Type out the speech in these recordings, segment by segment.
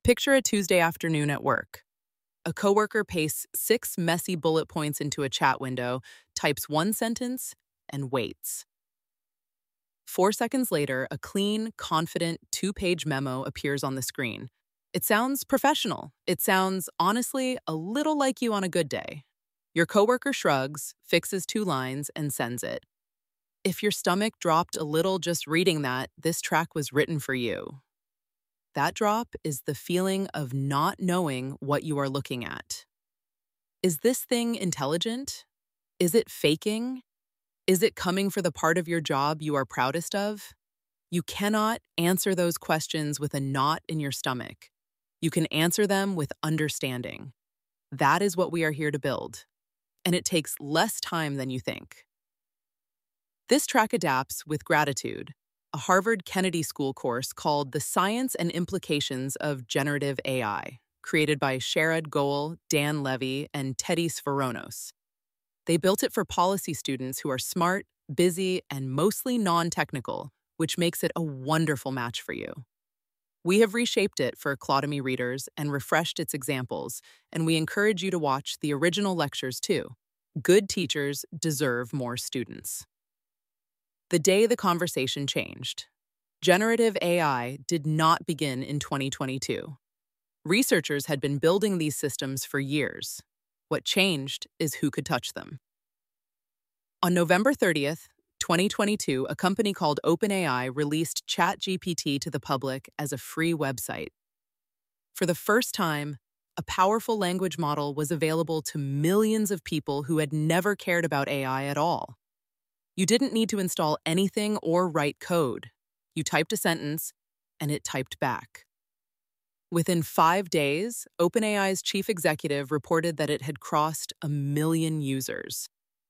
Picture a Tuesday afternoon at work. A coworker pastes 6 messy bullet points into a chat window, types one sentence, and waits. 4 seconds later, a clean, confident 2-page memo appears on the screen. It sounds professional. It sounds, honestly, a little like you on a good day. Your coworker shrugs, fixes 2 lines, and sends it. If your stomach dropped a little just reading that, this track was written for you. That drop is the feeling of not knowing what you are looking at. Is this thing intelligent? Is it faking? Is it coming for the part of your job you are proudest of? You cannot answer those questions with a knot in your stomach. You can answer them with understanding. That is what we are here to build. And it takes less time than you think. This track adapts with Gratitude, a Harvard Kennedy School course called The Science and Implications of Generative AI, created by Sharad Goel, Dan Levy, and Teddy Sforonos. They built it for policy students who are smart, busy, and mostly non-technical, which makes it a wonderful match for you. We have reshaped it for Clotomy readers and refreshed its examples, and we encourage you to watch the original lectures too. Good teachers deserve more students. The day the conversation changed. Generative AI did not begin in 2022. Researchers had been building these systems for years. What changed is who could touch them. On November 30th, 2022, a company called OpenAI released ChatGPT to the public as a free website. For the first time, a powerful language model was available to millions of people who had never cared about AI at all. You didn't need to install anything or write code. You typed a sentence, and it typed back. Within 5 days, OpenAI's chief executive reported that it had crossed 1 million users.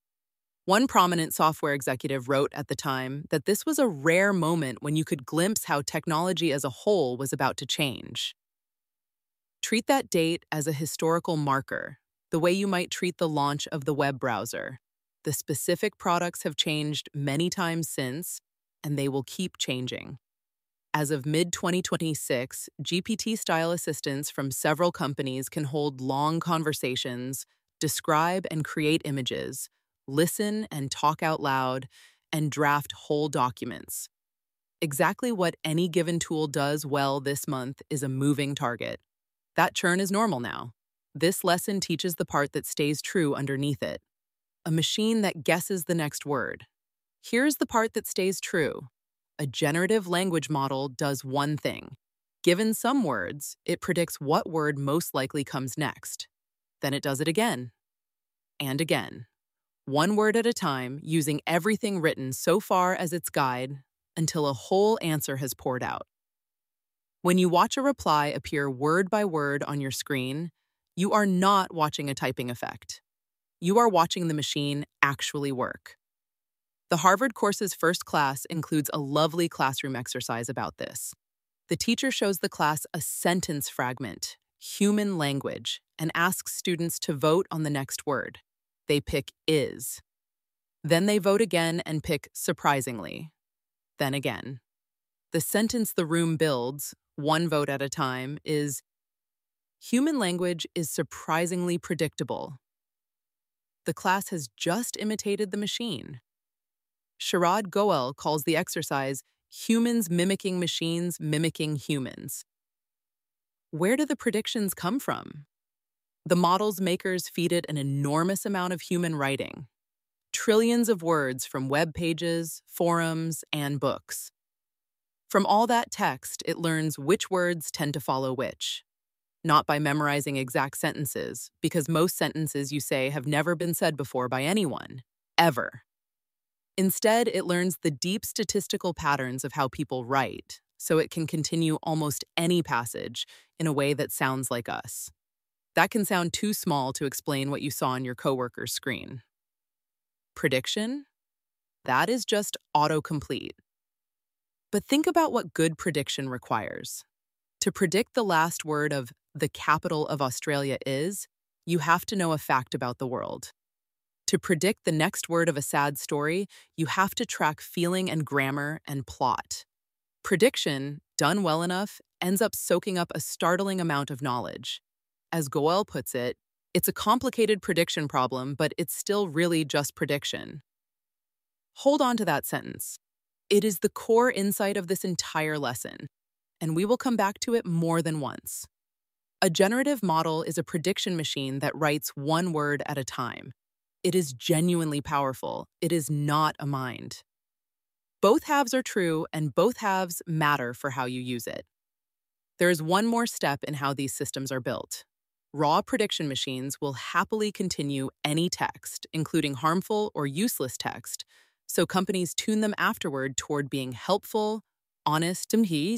One prominent software executive wrote at the time that this was a rare moment when you could glimpse how technology as a whole was about to change. Treat that date as a historical marker, the way you might treat the launch of the web browser. The specific products have changed many times since, and they will keep changing. As of mid-2026, GPT-style assistants from several companies can hold long conversations, describe and create images, listen and talk out loud, and draft whole documents. Exactly what any given tool does well this month is a moving target. That churn is normal now. This lesson teaches the part that stays true underneath it. A machine that guesses the next word. Here's the part that stays true. A generative language model does one thing. Given some words, it predicts what word most likely comes next. Then it does it again. And again. One word at a time, using everything written so far as its guide, until a whole answer has poured out. When you watch a reply appear word by word on your screen, you are not watching a typing effect. You are watching the machine actually work. The Harvard course's first class includes a lovely classroom exercise about this. The teacher shows the class a sentence fragment, human language, and asks students to vote on the next word. They pick is. Then they vote again and pick surprisingly. Then again. The sentence the room builds, one vote at a time, is human language is surprisingly predictable. The class has just imitated the machine. Sharad Goel calls the exercise humans mimicking machines mimicking humans. Where do the predictions come from? The model's makers feed it an enormous amount of human writing. Trillions of words from web pages, forums, and books. From all that text, it learns which words tend to follow which. Not by memorizing exact sentences, because most sentences you say have never been said before by anyone, ever. Instead, it learns the deep statistical patterns of how people write, so it can continue almost any passage in a way that sounds like us. That can sound too small to explain what you saw on your coworker's screen. Prediction? That is just autocomplete. But think about what good prediction requires. To predict the last word of the capital of Australia is, you have to know a fact about the world. To predict the next word of a sad story, you have to track feeling and grammar and plot. Prediction, done well enough, ends up soaking up a startling amount of knowledge. As Goel puts it, it's a complicated prediction problem, but it's still really just prediction. Hold on to that sentence. It is the core insight of this entire lesson, and we will come back to it more than once. A generative model is a prediction machine that writes one word at a time. It is genuinely powerful. It is not a mind. Both halves are true, and both halves matter for how you use it. There is one more step in how these systems are built. Raw prediction machines will happily continue any text, including harmful or useless text, so companies tune them afterward toward being helpful, honest,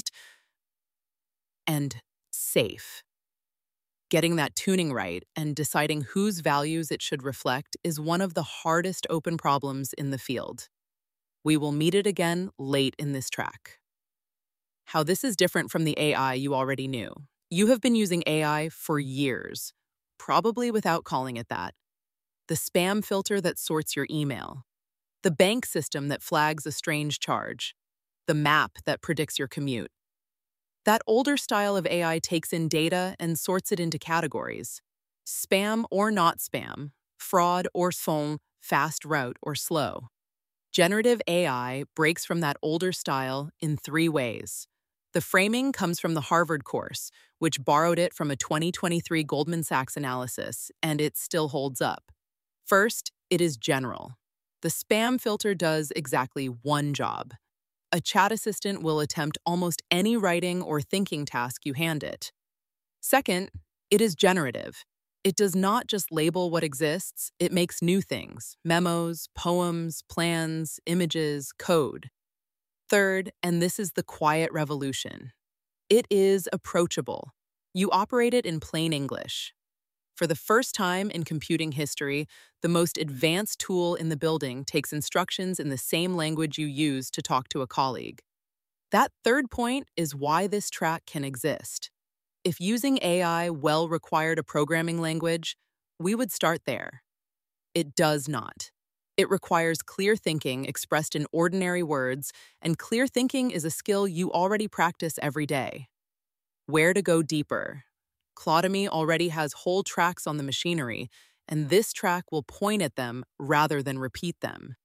and safe. Getting that tuning right and deciding whose values it should reflect is one of the hardest open problems in the field. We will meet it again late in this track. How this is different from the AI you already knew. You have been using AI for years, probably without calling it that. The spam filter that sorts your email. The bank system that flags a strange charge. The map that predicts your commute. That older style of AI takes in data and sorts it into categories. Spam or not spam, fraud or phone, fast route or slow. Generative AI breaks from that older style in 3 ways. The framing comes from the Harvard course, which borrowed it from a 2023 Goldman Sachs analysis, and it still holds up. First, it is general. The spam filter does exactly one job. A chat assistant will attempt almost any writing or thinking task you hand it. Second, it is generative. It does not just label what exists, it makes new things: memos, poems, plans, images, code. Third, and this is the quiet revolution, it is approachable. You operate it in plain English. For the first time in computing history, the most advanced tool in the building takes instructions in the same language you use to talk to a colleague. That third point is why this track can exist. If using AI well required a programming language, we would start there. It does not. It requires clear thinking expressed in ordinary words, and clear thinking is a skill you already practice every day. Where to go deeper? Clodomy already has whole tracks on the machinery, and this track will point at them rather than repeat them.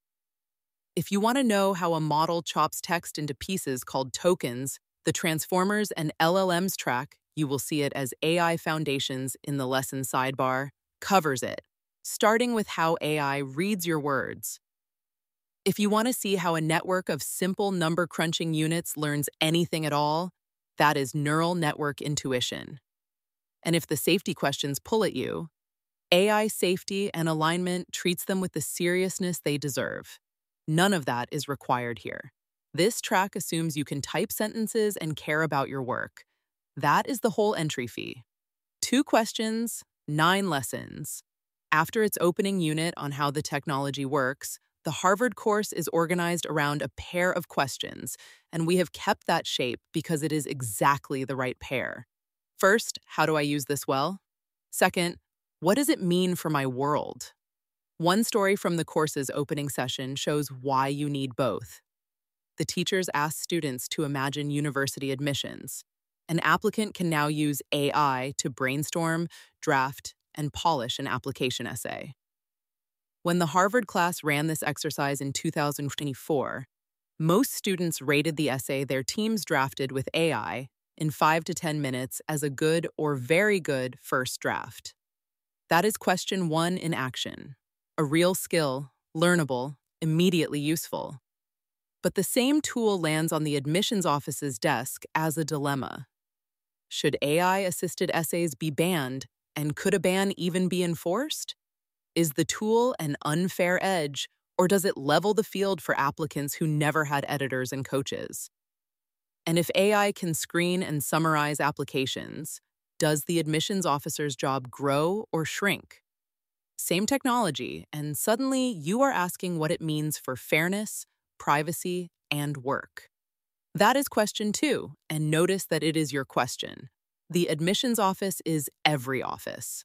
If you want to know how a model chops text into pieces called tokens, the Transformers and LLMs track, you will see it as AI Foundations in the lesson sidebar, covers it, starting with how AI reads your words. If you want to see how a network of simple number crunching units learns anything at all, that is neural network intuition. And if the safety questions pull at you, AI safety and alignment treats them with the seriousness they deserve. None of that is required here. This track assumes you can type sentences and care about your work. That is the whole entry fee. 2 questions, 9 lessons. After its opening unit on how the technology works, the Harvard course is organized around a pair of questions, and we have kept that shape because it is exactly the right pair. First, how do I use this well? Second, what does it mean for my world? One story from the course's opening session shows why you need both. The teachers asked students to imagine university admissions. An applicant can now use AI to brainstorm, draft, and polish an application essay. When the Harvard class ran this exercise in 2024, most students rated the essay their teams drafted with AI in 5 to 10 minutes as a good or very good first draft. That is question 1 in action. A real skill, learnable, immediately useful. But the same tool lands on the admissions office's desk as a dilemma. Should AI-assisted essays be banned, and could a ban even be enforced? Is the tool an unfair edge, or does it level the field for applicants who never had editors and coaches? And if AI can screen and summarize applications, does the admissions officer's job grow or shrink? Same technology, and suddenly you are asking what it means for fairness, privacy, and work. That is question 2, and notice that it is your question. The admissions office is every office.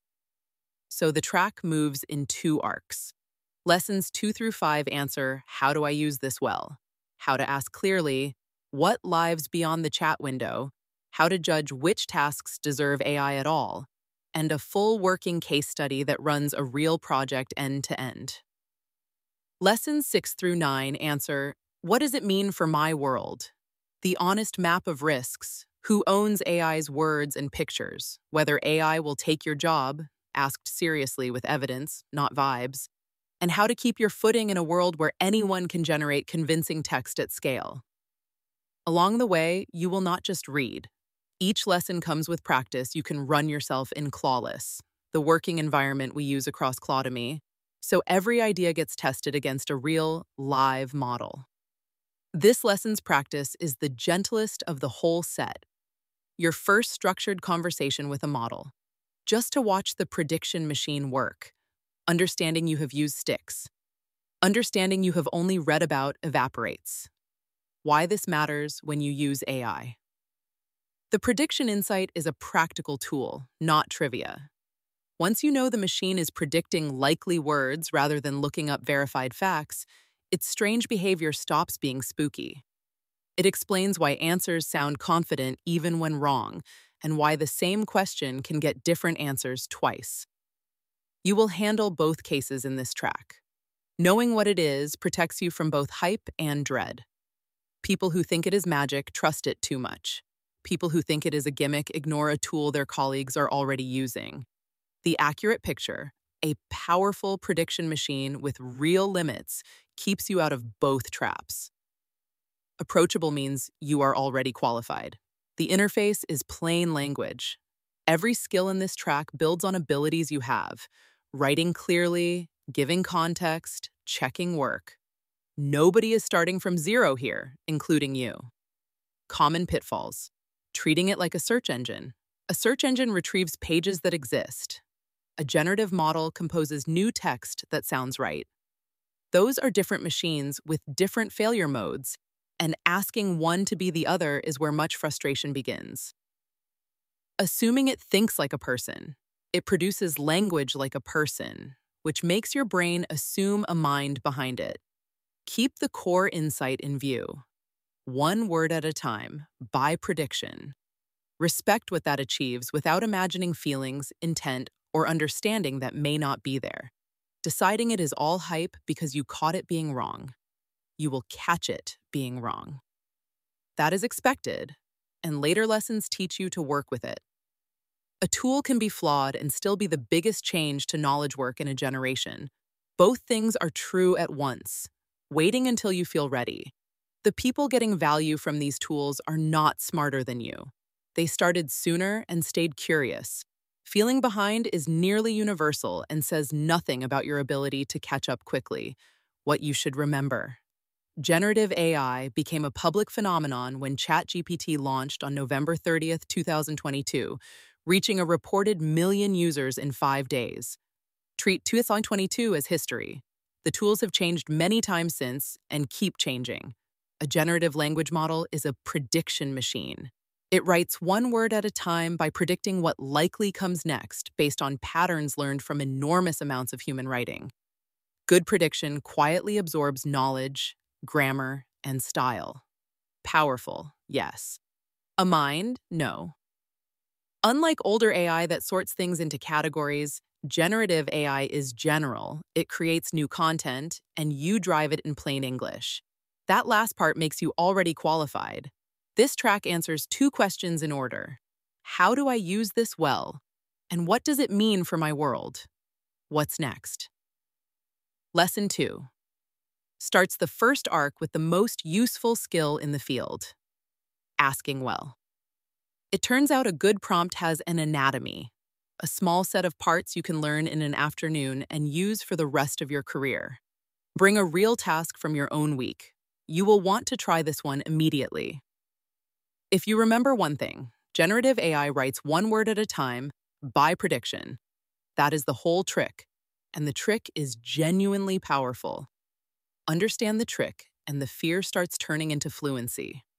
So the track moves in 2 arcs. Lessons 2 through 5 answer, how do I use this well? How to ask clearly, what lives beyond the chat window, how to judge which tasks deserve AI at all, and a full working case study that runs a real project end to end. Lessons 6 through 9 answer, what does it mean for my world? The honest map of risks, who owns AI's words and pictures, whether AI will take your job, asked seriously with evidence, not vibes, and how to keep your footing in a world where anyone can generate convincing text at scale. Along the way, you will not just read. Each lesson comes with practice you can run yourself in Clawless, the working environment we use across Claudemy, so every idea gets tested against a real, live model. This lesson's practice is the gentlest of the whole set. Your first structured conversation with a model, just to watch the prediction machine work, understanding you have used sticks, understanding you have only read about evaporates. Why this matters when you use AI. The prediction insight is a practical tool, not trivia. Once you know the machine is predicting likely words rather than looking up verified facts, its strange behavior stops being spooky. It explains why answers sound confident even when wrong, and why the same question can get different answers twice. You will handle both cases in this track. Knowing what it is protects you from both hype and dread. People who think it is magic trust it too much. People who think it is a gimmick ignore a tool their colleagues are already using. The accurate picture, a powerful prediction machine with real limits, keeps you out of both traps. Approachable means you are already qualified. The interface is plain language. Every skill in this track builds on abilities you have: writing clearly, giving context, checking work. Nobody is starting from zero here, including you. Common pitfalls. Treating it like a search engine. A search engine retrieves pages that exist. A generative model composes new text that sounds right. Those are different machines with different failure modes, and asking one to be the other is where much frustration begins. Assuming it thinks like a person. It produces language like a person, which makes your brain assume a mind behind it. Keep the core insight in view. One word at a time, by prediction. Respect what that achieves without imagining feelings, intent, or understanding that may not be there. Deciding it is all hype because you caught it being wrong. You will catch it being wrong. That is expected, and later lessons teach you to work with it. A tool can be flawed and still be the biggest change to knowledge work in a generation. Both things are true at once. Waiting until you feel ready. The people getting value from these tools are not smarter than you. They started sooner and stayed curious. Feeling behind is nearly universal and says nothing about your ability to catch up quickly. What you should remember. Generative AI became a public phenomenon when ChatGPT launched on November 30th, 2022, reaching a reported 1 million users in 5 days. Treat 2022 as history. The tools have changed many times since and keep changing. A generative language model is a prediction machine. It writes one word at a time by predicting what likely comes next based on patterns learned from enormous amounts of human writing. Good prediction quietly absorbs knowledge, grammar, and style. Powerful, yes. A mind, no. Unlike older AI that sorts things into categories, generative AI is general. It creates new content, and you drive it in plain English. That last part makes you already qualified. This track answers 2 questions in order. How do I use this well? And what does it mean for my world? What's next? Lesson 2. Starts the first arc with the most useful skill in the field. Asking well. It turns out a good prompt has an anatomy, a small set of parts you can learn in an afternoon and use for the rest of your career. Bring a real task from your own week. You will want to try this one immediately. If you remember one thing, generative AI writes one word at a time, by prediction. That is the whole trick, and the trick is genuinely powerful. Understand the trick, and the fear starts turning into fluency.